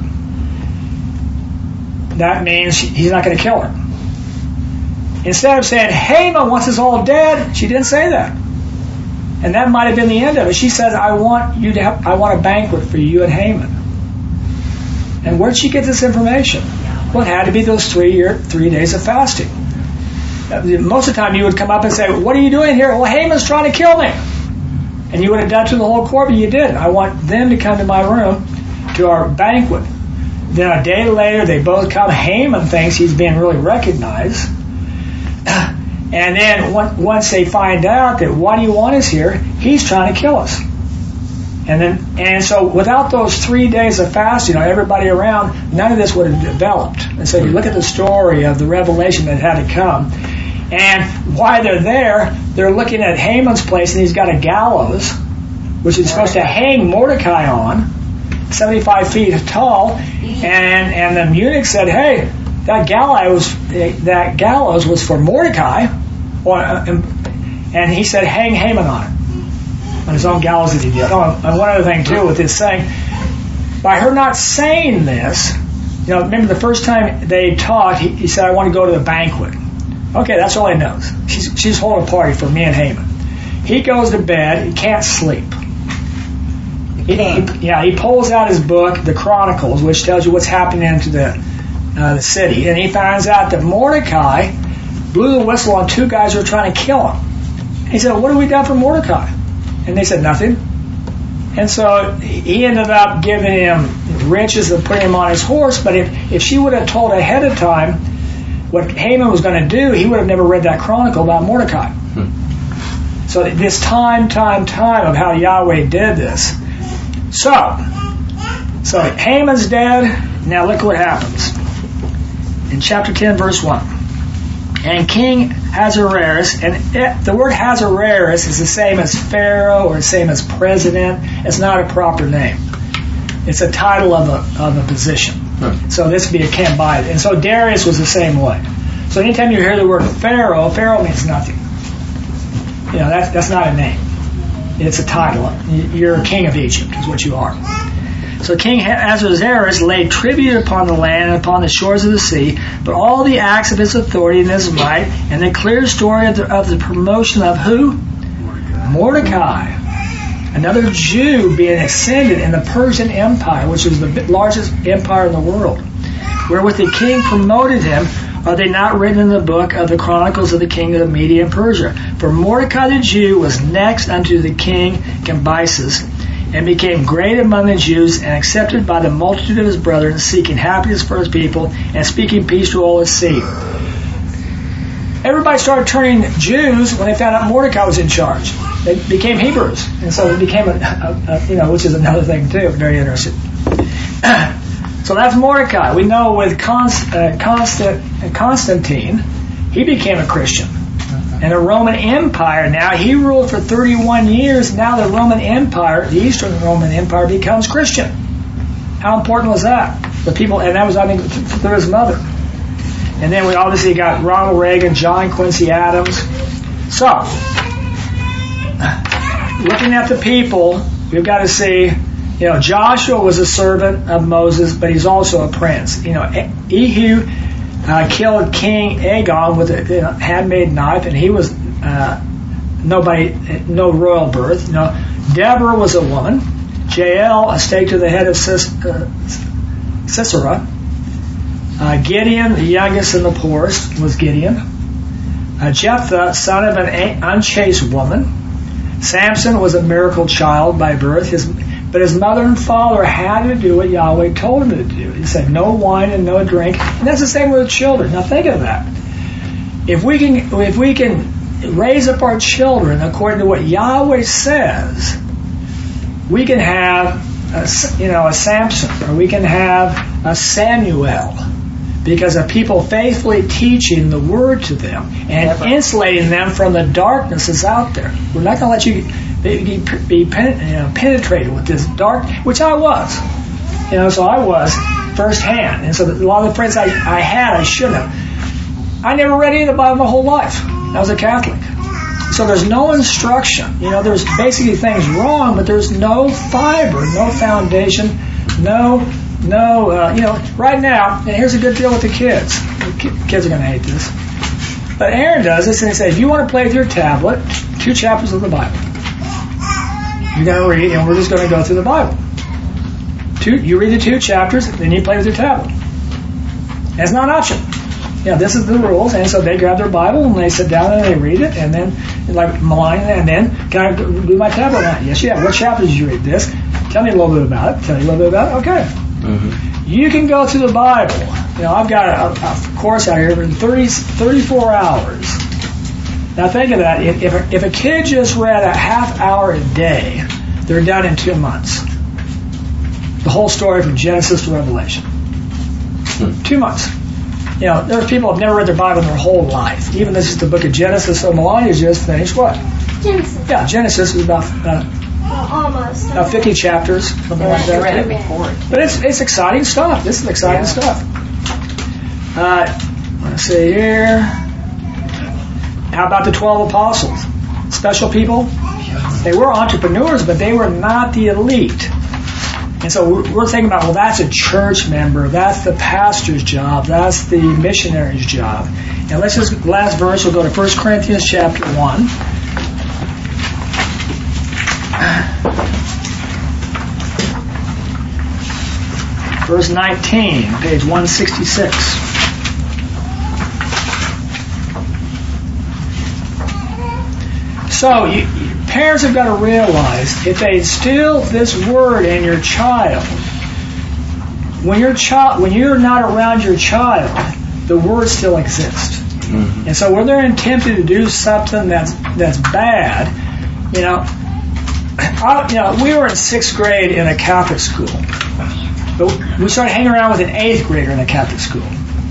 That means he's not going to kill her. Instead of saying, Haman wants us all dead, she didn't say that. And that might have been the end of it. She says, I want you to have, I want a banquet for you and Haman. And where'd she get this information? Well, it had to be those three year, three days of fasting. Most of the time you would come up and say, what are you doing here? Well, Haman's trying to kill me. And you would have done to the whole court, but you didn't. I want them to come to my room to our banquet. Then a day later, they both come. Haman thinks he's being really recognized. And then once they find out that what you want is here, he's trying to kill us. And then, and so without those three days of fasting, you know, everybody around, none of this would have developed. And so you look at the story of the revelation that had to come. And while they're there, they're looking at Haman's place, and he's got a gallows, which is supposed to hang Mordecai on, seventy-five feet tall. And and the eunuch said, "Hey, that gallows that gallows was for Mordecai," and he said, "Hang Haman on it." On his own gallows that he did. Oh, and one other thing too with this saying, by her not saying this, you know, remember the first time they talked, he, he said, "I want to go to the banquet." Okay, that's all he knows. She's, she's holding a party for me and Haman. He goes to bed. He can't sleep. He, he, yeah, he pulls out his book, the Chronicles, which tells you what's happening to the uh, the city, and he finds out that Mordecai blew the whistle on two guys who were trying to kill him. He said, "What have we done for Mordecai?" And they said, "Nothing." And so he ended up giving him riches and putting him on his horse. But if, if she would have told ahead of time what Haman was going to do, he would have never read that chronicle about Mordecai. Hmm. So this time, time, time of how Yahweh did this. So, so Haman's dead. Now look what happens. In chapter ten, verse one. And King Ahasuerus, and it, the word Ahasuerus is the same as Pharaoh or the same as president. It's not a proper name. It's a title of a of a position. Hmm. So this would be a Cambide. And so Darius was the same way. So anytime you hear the word Pharaoh, Pharaoh means nothing. You know, that's, that's not a name. It's a title. You're a king of Egypt is what you are. So King Ahasuerus laid tribute upon the land and upon the shores of the sea, but all the acts of his authority and his might, and the clear story of the, of the promotion of who? Mordecai. Mordecai. Another Jew being ascended in the Persian Empire, which was the largest empire in the world, wherewith the king promoted him. Are they not written in the book of the Chronicles of the king of Media and Persia? For Mordecai the Jew was next unto the king Cambyses, and became great among the Jews, and accepted by the multitude of his brethren, seeking happiness for his people, and speaking peace to all his seed. Everybody started turning Jews when they found out Mordecai was in charge. They became Hebrews, and so it became a, a, a you know, which is another thing too, very interesting. So that's Mordecai. We know with Const, uh, Constant, Constantine, he became a Christian. And the Roman Empire, now he ruled for thirty-one years. Now the Roman Empire, the Eastern Roman Empire, becomes Christian. How important was that? The people, and that was, I think, through his mother. And then we obviously got Ronald Reagan, John Quincy Adams. So, looking at the people, we've got to see, you know, Joshua was a servant of Moses, but he's also a prince. You know, Ehud uh, killed King Agon with a you know, handmade knife, and he was uh, nobody, no royal birth. You know, Deborah was a woman. Jael, a stake to the head of Sis, uh, Sisera. Uh, Gideon, the youngest and the poorest, was Gideon. Uh, Jephthah, son of an unchaste woman. Samson was a miracle child by birth. His, but his mother and father had to do what Yahweh told him to do. He said, no wine and no drink. And that's the same with children. Now think of that. If we can, if we can raise up our children according to what Yahweh says, we can have, a, you know, a Samson, or we can have a Samuel, because of people faithfully teaching the Word to them and Never. insulating them from the darkness that's out there. We're not going to let you be, be, be pen, you know, penetrated with this dark, which I was. You know, so I was firsthand. And so a lot of the friends I, I had, I shouldn't have. I never read any of the Bible my whole life. I was a Catholic. So there's no instruction. You know, there's basically things wrong, but there's no fiber, no foundation, no... No, uh, you know, right now, and here's a good deal with the kids. The kids are going to hate this. But Aaron does this, and he says, if you want to play with your tablet, two chapters of the Bible. You're going to read, and we're just going to go through the Bible. Two, you read the two chapters, then you play with your tablet. And it's not an option. You know, this is the rules, and so they grab their Bible, and they sit down and they read it, and then, like Melania, and then, can I do my tablet now? Yes, yeah. What chapter did you read this? Tell me a little bit about it. Tell me a little bit about it. Okay. Mm-hmm. You can go through the Bible. You know, I've got a, a course out here in thirty, thirty-four hours. Now think of that. If, if, a, if a kid just read a half hour a day, they're done in two months. The whole story from Genesis to Revelation. Hmm. Two months. You know, there's people who have never read their Bible in their whole life. Even this is the book of Genesis, so Melania's just finished what? Genesis. Yeah, Genesis is about... Uh, Almost. About fifty chapters, something like that. I read it before. But it's it's exciting stuff. This is exciting yeah. stuff. Uh, let's see here. How about the twelve apostles? Special people? They were entrepreneurs, but they were not the elite. And so we're, we're thinking about, well, that's a church member. That's the pastor's job. That's the missionary's job. And let's just, last verse, we'll go to First Corinthians chapter one. Verse nineteen, page one sixty-six. So, you, parents have got to realize, if they instill this word in your child, when your child, when you're not around your child, the word still exists. Mm-hmm. And so, when they're tempted to do something that's that's bad, you know, I, you know, we were in sixth grade in a Catholic school. But we started hanging around with an eighth grader in a Catholic school.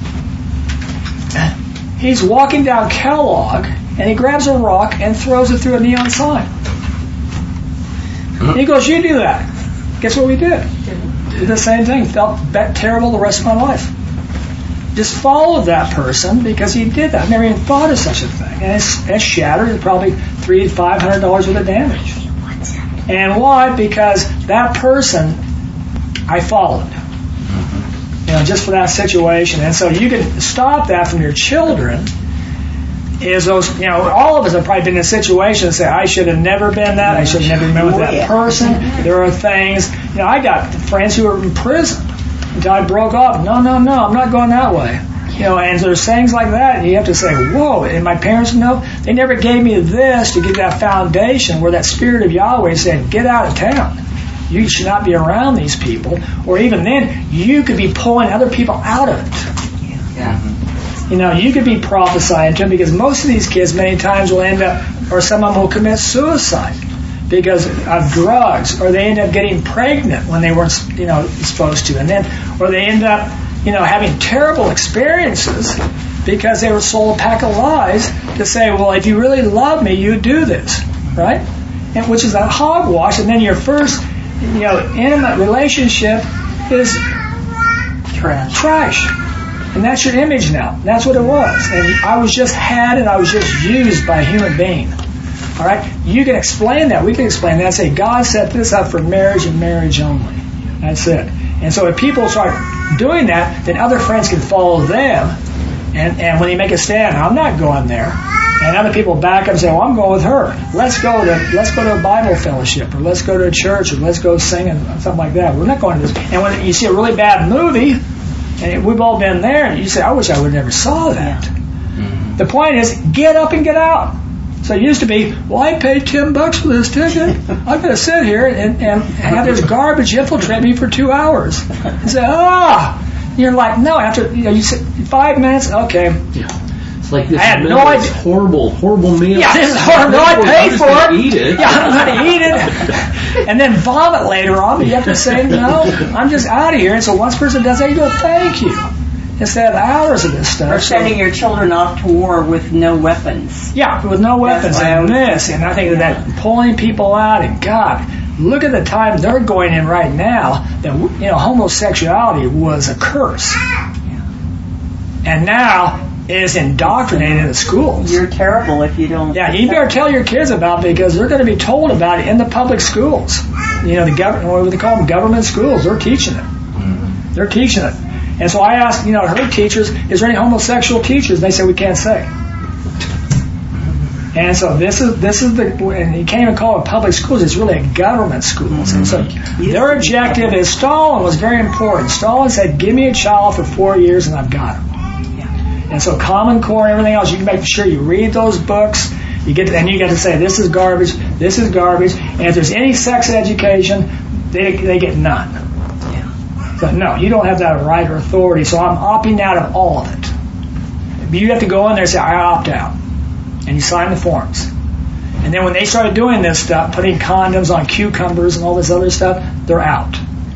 He's walking down Kellogg, and he grabs a rock and throws it through a neon sign. And he goes, you do that. Guess what we did? Did the same thing. Felt terrible the rest of my life. Just followed that person because he did that. I never even thought of such a thing. And it's, it's shattered. It's probably three to five hundred dollars worth of damage. And why? Because that person I followed. You know, just for that situation. And so you can stop that from your children. Is those, you know, all of us have probably been in a situation and say, I should have never been that. I should have never been with that person. There are things, you know, I got friends who were in prison until I broke off. No, no, no, I'm not going that way. You know, and there's things like that, and you have to say, whoa, and my parents know, they never gave me this to give that foundation where that Spirit of Yahweh said, get out of town. You should not be around these people. Or even then, you could be pulling other people out of it. Yeah. You know, you could be prophesying to them, because most of these kids many times will end up, or some of them will commit suicide because of drugs, or they end up getting pregnant when they weren't, you know, supposed to. And then, or they end up, you know, having terrible experiences because they were sold a pack of lies to say, well, if you really love me, you do this, right? And which is a hogwash. And then your first, you know, intimate relationship is Trash. Trash. And that's your image now. That's what it was. And I was just had and I was just used by a human being. All right? You can explain that. We can explain that. Say, God set this up for marriage and marriage only. That's it. And so if people start doing that, then other friends can follow them. And, and when they make a stand, I'm not going there. And other people back up and say, well, I'm going with her. Let's go to let's go to a Bible fellowship, or let's go to a church, or let's go sing and something like that. We're not going to this. And when you see a really bad movie, and we've all been there, and you say, I wish I would have never saw that. Mm-hmm. The point is, get up and get out. So it used to be, well, I paid ten bucks for this ticket. I'm going to sit here and, and have this garbage infiltrate me for two hours. And say, ah. You're like, no, after you know, you sit five minutes, okay. Yeah. It's like this I had meal no is idea. horrible, horrible meal. Yeah, this is horrible. No, I paid for I'm it. Eat it. Yeah, I'm going to eat it. And then vomit later on, but you have to say, no, I'm just out of here. And so once a person does that, you go, thank you. Instead of hours of this stuff. Or sending your children off to war with no weapons. Yeah, with no weapons That's why I and was this. And I think that, that pulling people out, and God, look at the time they're going in right now, that, you know, homosexuality was a curse. And now it is indoctrinated in the schools. You're terrible if you don't. Yeah, you better tell your kids about it, because they're going to be told about it in the public schools. You know, the government, what do they call them? Government schools. They're teaching it. Mm-hmm. They're teaching it. And so I asked, you know, her teachers, is there any homosexual teachers? They said, we can't say. And so this is this is the, and you can't even call it public schools. It's really a government schools. And so their objective is, Stalin was very important. Stalin said, give me a child for four years and I've got him. And so Common Core and everything else, you can make sure you read those books. You get to, and you get to say, this is garbage, this is garbage. And if there's any sex education, they they get none. So no, you don't have that right or authority. So I'm opting out of all of it. You have to go in there and say, I opt out. And you sign the forms. And then when they started doing this stuff, putting condoms on cucumbers and all this other stuff, they're out.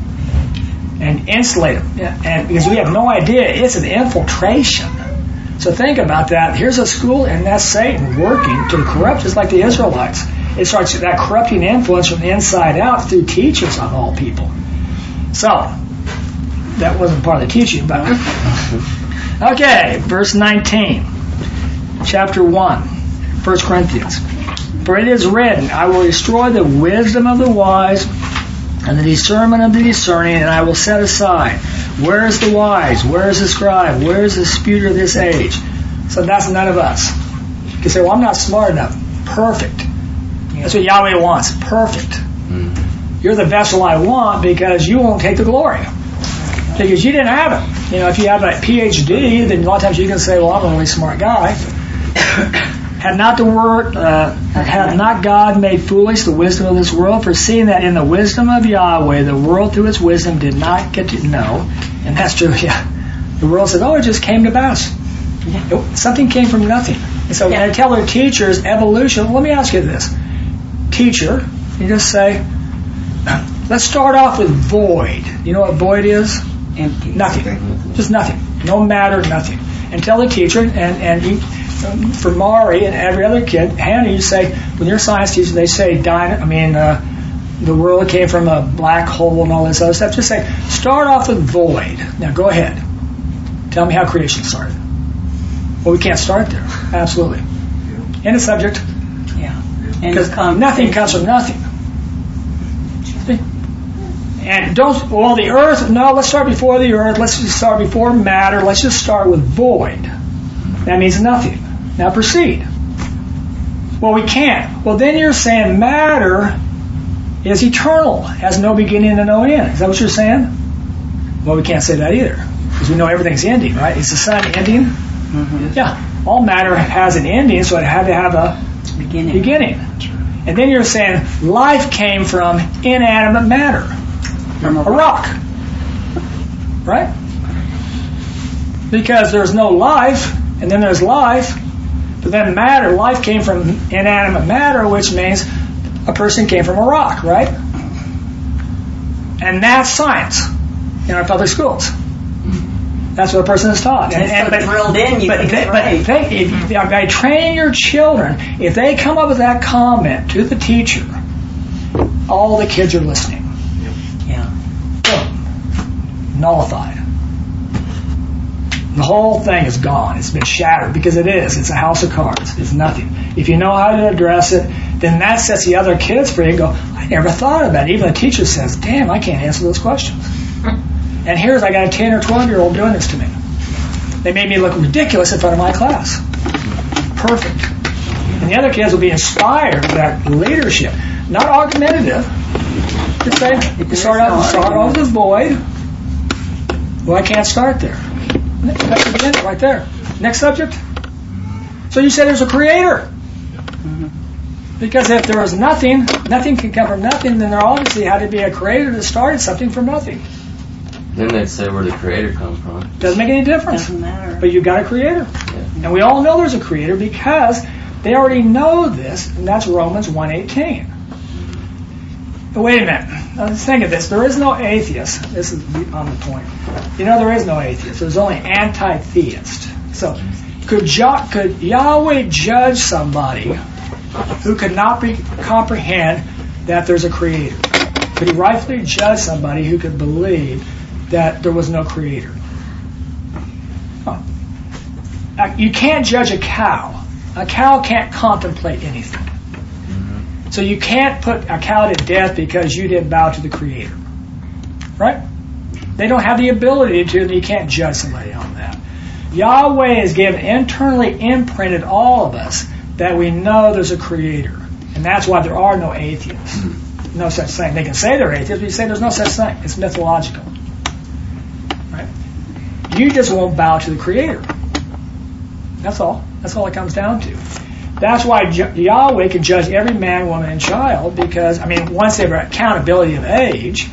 And insulate them. And because we have no idea, it's an infiltration. So think about that. Here's a school, and that's Satan working to corrupt, just like the Israelites. It starts that corrupting influence from the inside out through teachers of all people. So, that wasn't part of the teaching, but okay, verse nineteen, chapter one, First Corinthians. For it is written, I will destroy the wisdom of the wise and the discernment of the discerning, and I will set aside. Where is the wise? Where is the scribe? Where is the disputer of this age? So that's none of us. You say, well, I'm not smart enough. Perfect. That's what Yahweh wants. Perfect. Mm-hmm. You're the vessel I want, because you won't take the glory. Because you didn't have it. You know, if you have a P H D, then a lot of times you can say, well, I'm a really smart guy. Had not the word, uh, had not God made foolish the wisdom of this world? For seeing that in the wisdom of Yahweh, the world through its wisdom did not get to know. And that's true, yeah. The world said, oh, it just came to pass. It, something came from nothing. And so yeah. When I tell their teachers evolution, let me ask you this. Teacher, you just say, let's start off with void. You know what void is? Empty. Nothing. Just nothing. No matter, nothing. And tell the teacher, and, and you, for Mari and every other kid, Hannah, you say, when you're a science teacher, they say, dyna- I mean, uh, the world came from a black hole and all this other stuff. Just say, start off with void. Now go ahead. Tell me how creation started. Well, we can't start there. Absolutely. End of subject. Yeah. Because nothing comes from nothing. And don't, well, the earth, no, let's start before the earth. Let's just start before matter. Let's just start with void. That means nothing. Now proceed. Well, we can't. Well, then you're saying matter is eternal, has no beginning and no end. Is that what you're saying? Well, we can't say that either, because we know everything's ending, right? Is the sun ending? Mm-hmm. Yeah. All matter has an ending, so it had to have a beginning. beginning. And then you're saying life came from inanimate matter. From a rock. Right? Because there's no life, and then there's life, but then matter, life came from inanimate matter, which means a person came from a rock, right? And that's science in our public schools. That's what a person is taught. And, and, so but, drilled in, you but, think they, it's right. But they, if, by training your children, if they come up with that comment to the teacher, all the kids are listening. Yeah. Boom. Nullified. The whole thing is gone. It's been shattered because it is. It's a house of cards. It's nothing. If you know how to address it, then that sets the other kids free and go, I never thought about it. Even the teacher says, damn, I can't answer those questions. And here's, I got a ten or twelve year old doing this to me. They made me look ridiculous in front of my class. Perfect. And the other kids will be inspired by that leadership. Not argumentative. Just say, you start out, start off with a void. Well, I can't start there. That's the end right there. Next subject. So you said there's a creator. Because if there was nothing, nothing can come from nothing, then there obviously had to be a creator that started something from nothing. Then they'd say where the creator comes from. Doesn't make any difference. Doesn't matter. But you've got a creator. Yeah. And we all know there's a creator because they already know this, and that's Romans one eighteen. But wait a minute. Now let's think of this. There is no atheist. This is on the point. You know, there is no atheist. There's only anti-theist. So, could, jo- could Yahweh judge somebody who could not be, comprehend that there's a creator? Could he rightfully judge somebody who could believe that there was no creator? Huh. You can't judge a cow. A cow can't contemplate anything. So you can't put a cow to death because you didn't bow to the Creator. Right? They don't have the ability to, and you can't judge somebody on that. Yahweh has given, internally imprinted all of us that we know there's a Creator. And that's why there are no atheists. No such thing. They can say they're atheists, but you say there's no such thing. It's mythological. Right? You just won't bow to the Creator. That's all. That's all it comes down to. That's why Yahweh can judge every man, woman, and child because, I mean, once they have accountability of age,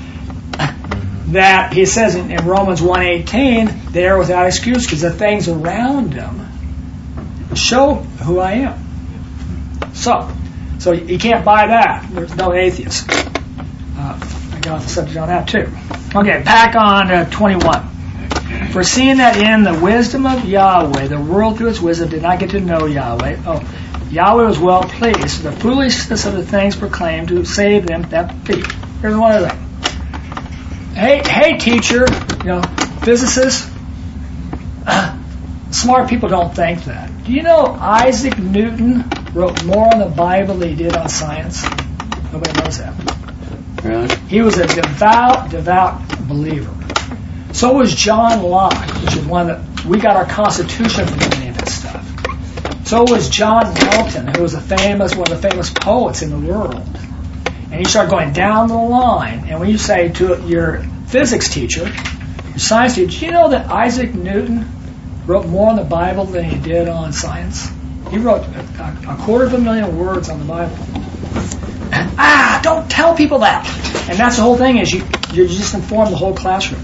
that he says in, in Romans one eighteen, they are without excuse because the things around them show who I am. So, so you can't buy that. There's no atheist. Uh, I got off the subject on that too. Okay, back on uh, twenty-one. For seeing that in the wisdom of Yahweh, the world through its wisdom did not get to know Yahweh. Oh, Yahweh was well pleased. The foolishness of the things proclaimed to save them that believe. Here's one other thing. Hey, hey, teacher, you know, physicists, uh, smart people don't think that. Do you know Isaac Newton wrote more on the Bible than he did on science? Nobody knows that. Really? He was a devout, devout believer. So was John Locke, which is one that we got our Constitution from any of this stuff. So was John Milton, who was a famous, one of the famous poets in the world. And you start going down the line, and when you say to your physics teacher, your science teacher, do you know that Isaac Newton wrote more on the Bible than he did on science? He wrote a, a quarter of a million words on the Bible. And, ah, don't tell people that. And that's the whole thing is you you just inform the whole classroom.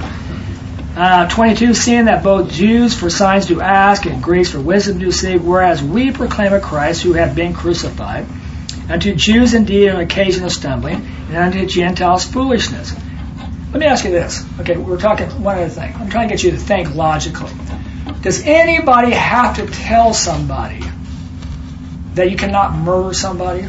Uh, twenty-two, seeing that both Jews for signs do ask and Greeks for wisdom do seek, whereas we proclaim a Christ who had been crucified, unto Jews indeed an occasion of stumbling, and unto Gentiles foolishness. Let me ask you this. Okay, we're talking one other thing. I'm trying to get you to think logically. Does anybody have to tell somebody that you cannot murder somebody?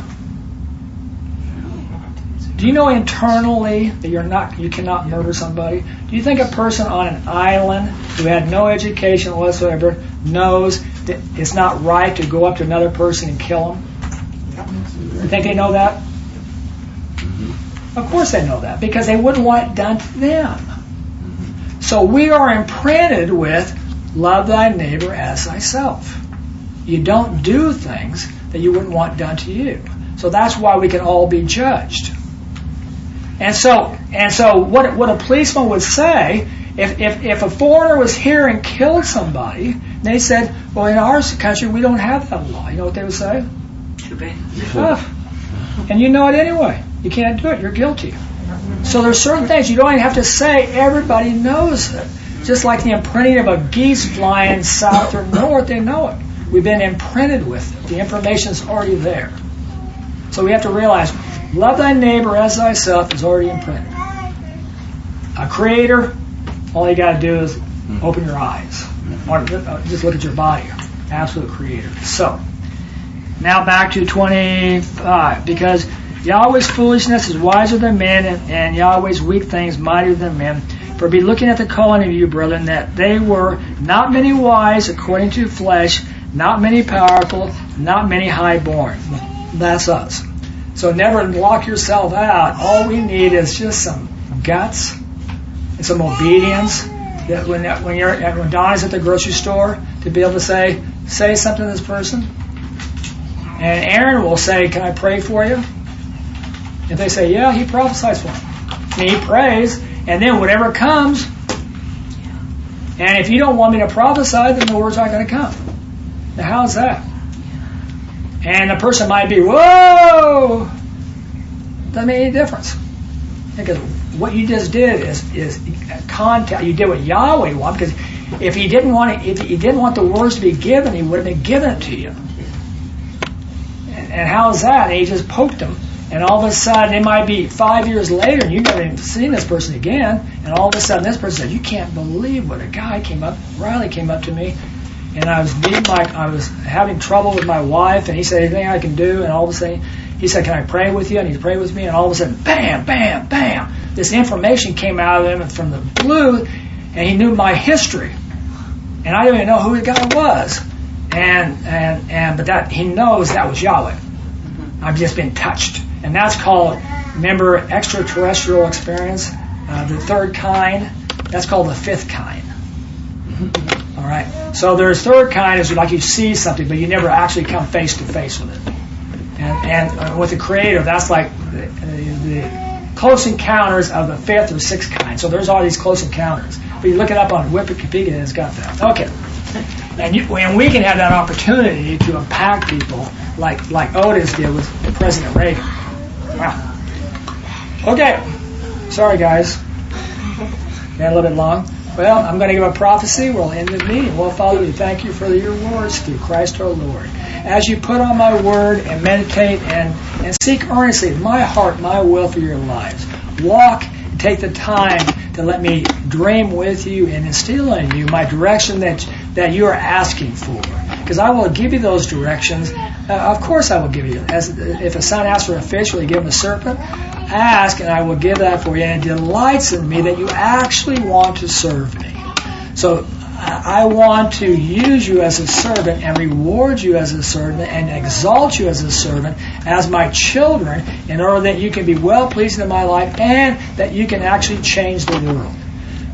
Do you know internally that you're not, you cannot murder somebody? Do you think a person on an island who had no education whatsoever knows that it's not right to go up to another person and kill them? You think they know that? Mm-hmm. Of course they know that, because they wouldn't want it done to them. Mm-hmm. So we are imprinted with love thy neighbor as thyself. You don't do things that you wouldn't want done to you. So that's why we can all be judged. And so, and so, what what a policeman would say, if, if if a foreigner was here and killed somebody, they said, well, in our country we don't have that law. You know what they would say? Too bad. Oh. And you know it anyway. You can't do it. You're guilty. So there's certain things you don't even have to say. Everybody knows it. Just like the imprinting of a geese flying south or north, they know it. We've been imprinted with it. The information's already there. So we have to realize, love thy neighbor as thyself is already imprinted. A creator, all you got to do is open your eyes. Or just look at your body. Absolute creator. So, now back to twenty-five. Because Yahweh's foolishness is wiser than men, and, and Yahweh's weak things mightier than men. For be looking at the calling of you, brethren, that they were not many wise according to flesh, not many powerful, not many highborn. That's us. So never lock yourself out. All we need is just some guts and some obedience. That when when you're when Donna's at the grocery store, to be able to say say something to this person, and Aaron will say, "Can I pray for you?" If they say, "Yeah," he prophesies for them. And he prays, and then whatever comes. And if you don't want me to prophesy, then the word's not going to come. Now, how's that? And the person might be, "Whoa!" Doesn't make any difference. Because what you just did is is contact. You did what Yahweh wanted. Because if he didn't want it, if he didn't want the words to be given, he would have been given it to you. And, and how's that? And he just poked them, and all of a sudden it might be five years later, and you've never even seen this person again. And all of a sudden, this person said, "You can't believe what a guy came up. Riley came up to me, and I was being my, I was having trouble with my wife, and he said, anything I can do?" And all of a sudden, he said, "Can I pray with you?" And he prayed with me, and all of a sudden, bam, bam, bam, this information came out of him from the blue, and he knew my history, and I didn't even know who the guy was, and and and but that he knows that was Yahweh. I've just been touched, and that's called, remember, extraterrestrial experience, uh, the third kind. That's called the fifth kind. All right. So there's third kind is like you see something, but you never actually come face to face with it. And, and uh, with the Creator, that's like the, the close encounters of the fifth or sixth kind. So there's all these close encounters. But you look it up on Wikipedia, and it's got that. Okay. And, you, and we can have that opportunity to impact people like like Otis did with President Reagan. Wow. Okay. Sorry, guys. Got a little bit long. Well, I'm going to give a prophecy. We'll end the meeting. Well, Father, we thank you for your words through Christ our Lord. As you put on my word and meditate and, and seek earnestly my heart, my will for your lives. Walk and take the time to let me dream with you and instill in you my direction that that you are asking for. Because I will give you those directions. Uh, of course I will give you. As if a son asks for a fish, will you give him a serpent? Ask, and I will give that for you. And it delights in me that you actually want to serve me. So I want to use you as a servant and reward you as a servant and exalt you as a servant as my children in order that you can be well pleasing in my life and that you can actually change the world.